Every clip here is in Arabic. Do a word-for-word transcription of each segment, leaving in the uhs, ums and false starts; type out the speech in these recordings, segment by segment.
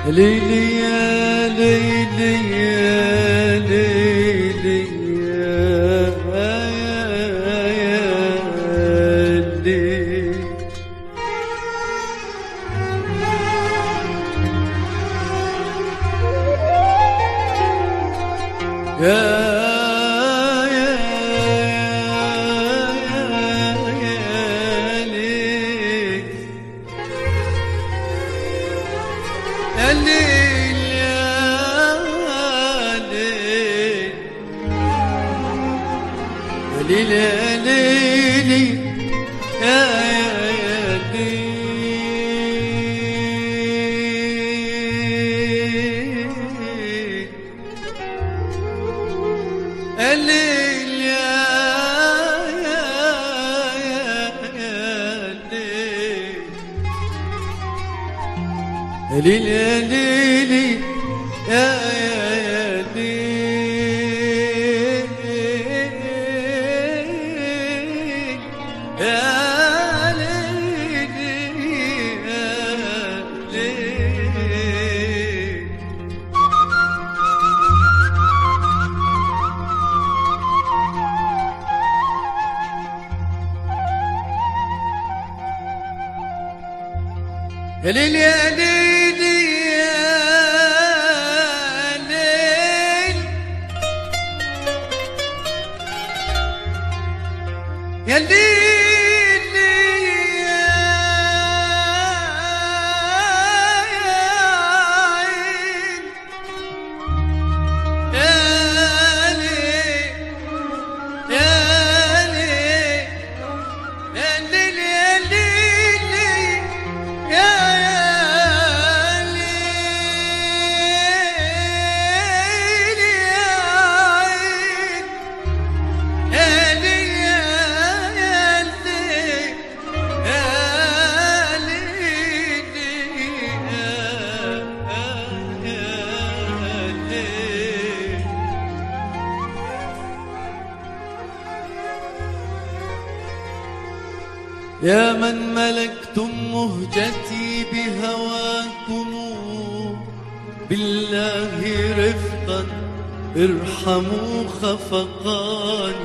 ليلي يا ليلي يا ليلي يا ليلي يا ليلي ليلي يا يا الليل يا يا يا الليل يا ليلي يا يا ليل يا ليل يا ليل يا ليل يا من ملكتم مهجتي بهواكم بالله رفقا ارحموا خفقاني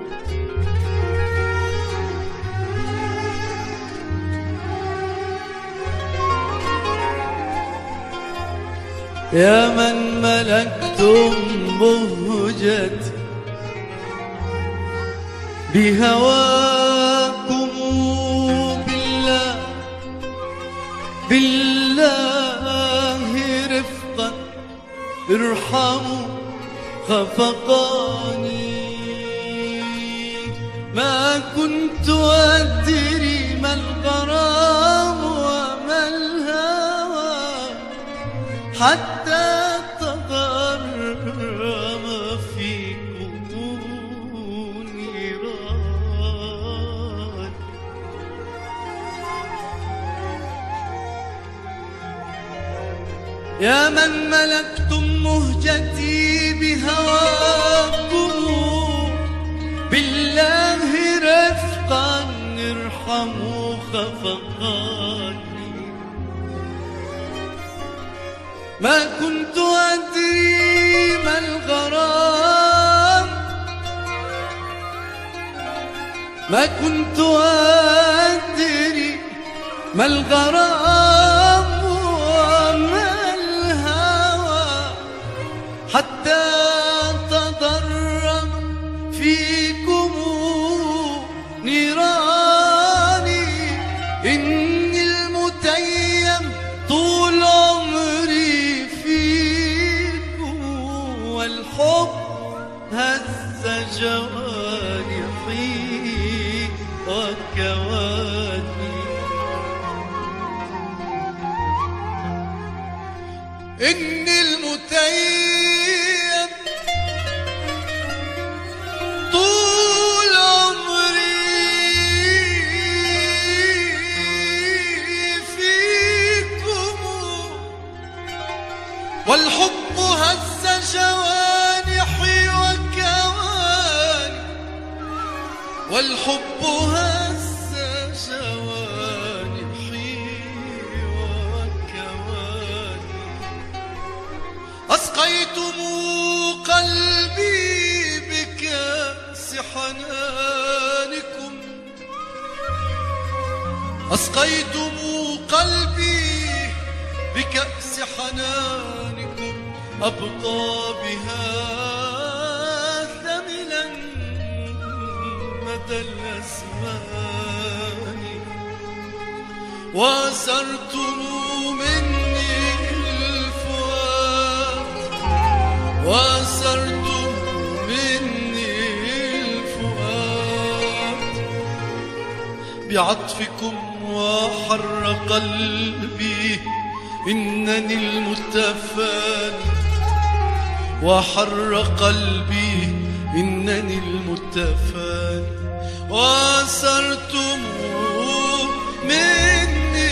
يا من ملكتم مهجتي بهواكم بالله رفقا ارحموا خفقاني ما كنت أدري ما الغرام وما الهوى حتى تغرم في كون نيران يا من ملكتم مهجتي بهواكم بالله رفقا ارحموا خفقاني ما كنت أدري ما الغرام ما كنت أدري ما الغرام حتى تضرم فيكم نيراني إني المتيم طول عمري فيكم والحب هز جوانحي وكواني إني المتيم والحب هز جوانحي وكواني والحب هز جوانحي وكواني أسقيتم قلبي بكأس حنانكم، أسقيتم قلبي بكأس حنانكم، أبقى بها ثملا مدى الأزمان، وأسرتم مني الفؤاد، وأسرتم مني الفؤاد بعطفكم، وحر قلبي إنني المتفاني، وحر قلبي إنني المتفاني، وأسرتم مني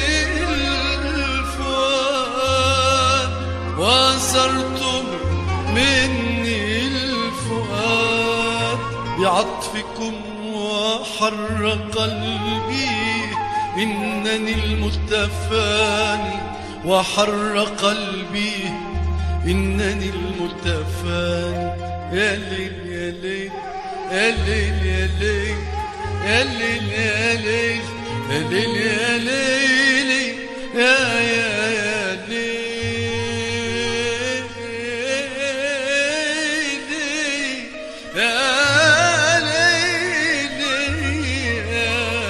الفؤاد، وأسرتم مني الفؤاد بعطفكم، وحر قلبي إنني المتفاني، وحر قلبي إنني المتفاني. يا ليل يا ليل يا ليل يا ليل يا ليل يا ليل يا ليل يا ليل يا يا يا ليل يا ليل يا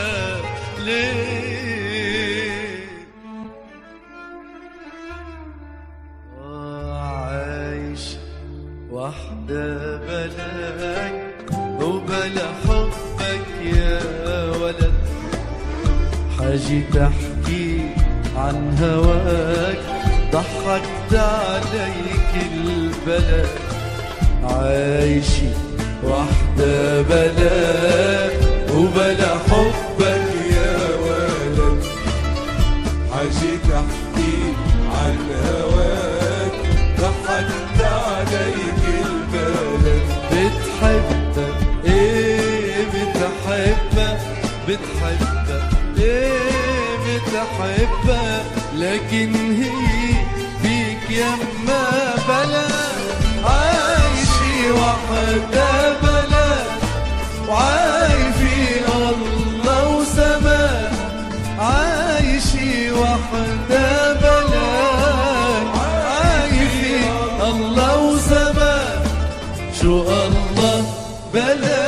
ليل. عايش وحدة بلاك وبلا حبك يا ولد، حاجي تحكي عن هواك ضحكت عليك البلد. عايشي وحدة بلاك وبلا حبك يا ولد، حاجي تحكي عن هواك ضحكت عليك البلد. بتحبك ايه بتحبك، بتحبك ايه بتحبك، لكن هي بيك يما بلد. عايشي وحدة بلد وعايفين الله وسماء، عايشي وحدة بلد عايفين الله وسماء، شو الله بلد